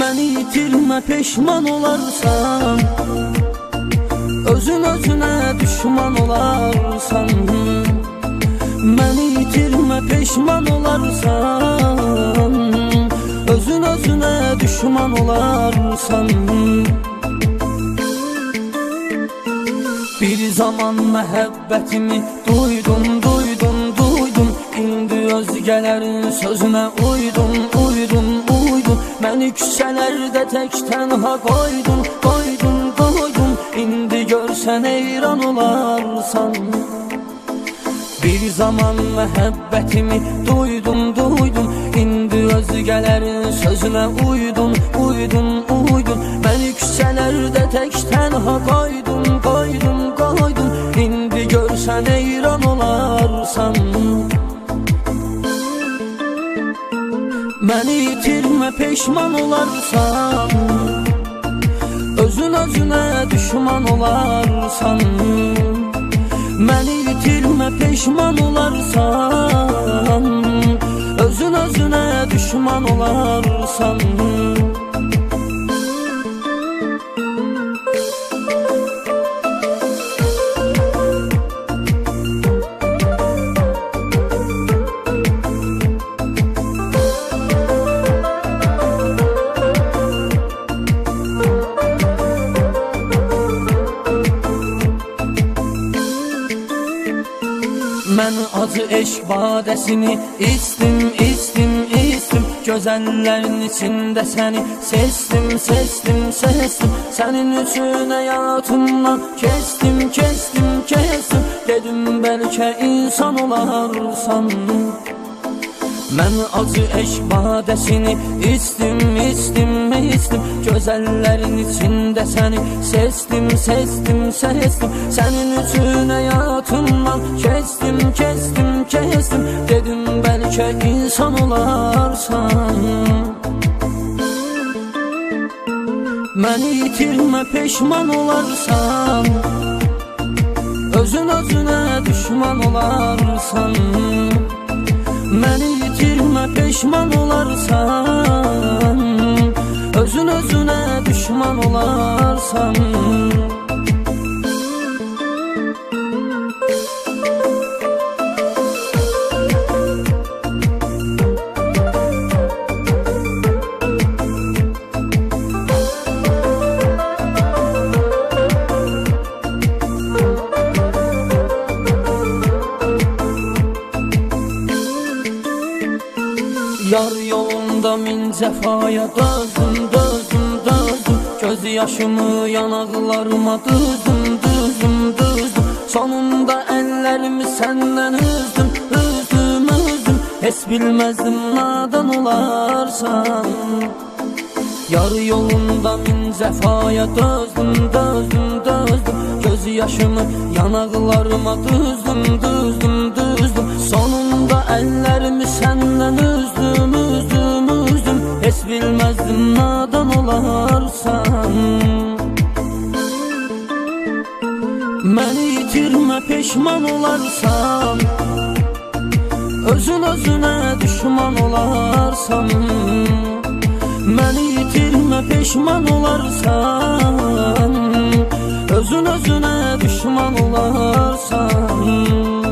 Məni itirmə peşman olarsan, özün özünə düşman olarsan. Məni itirmə peşman olarsan, özün özünə düşman olarsan. Bir zaman məhəbbətimi duydum, duydum, duydum. İndi özgələrin sözünə uydum, uydum, uydum. Məni küçələrdə tək tənha qoydun, qoydun, qoydun. İndi görsən heyran olarsan. Bir zaman məhəbbətimi duydum, duydum. İndi özgələrin sözünə uydum, uydum, uydum. Məni küçələrdə tək tənha qoydun, qoydun, qoydun. İndi görsən heyran olarsan. Məni itirmə peşman olarsan, özün özünə düşman olarsan. Məni itirmə peşman olarsan, özün özünə düşman olarsan. Mən acı eşq badəsini istim, istim, istim. Gözəllərin içində səni sestim, sestim, sestim. Sənin üçün həyatımdan kestim, kestim, kestim. Dedim bəlkə insan olarsan. Mən acı eşq badəsini istim, istim, istim. Gözəllərin içində səni sestim, sestim, sestim. Sənin üçün həyatımdan kestim, kestim, kestim. Dedim bəlkə insan olarsan. Məni itirmə peşman olarsan, özün özünə düşman olarsan. Məni itirmə peşman olarsan, özün özünə düşman olarsan. Yar yolunda min cəfaya dözdüm, dözdüm, dözdüm. Göz yaşımı yanaqlarıma düzdüm, düzdüm, düzdüm. Sonunda əllərimi səndən üzdüm, üzdüm, üzdüm. Heç bilməzdim nadan olarsan. Yar yolunda min cəfaya dözdüm, dözdüm, dözdüm. Göz yaşımı yanaqlarıma düzdüm, düzdüm, düzdüm. Sonunda əllərimi səndən üzdüm, üzdüm, üzdüm. Heç bilməzdim nadan olarsan. Məni itirmə peşman olarsan, özün özünə düşman olarsan. Məni itirmə peşman olarsan, özün özünə düşman olarsan.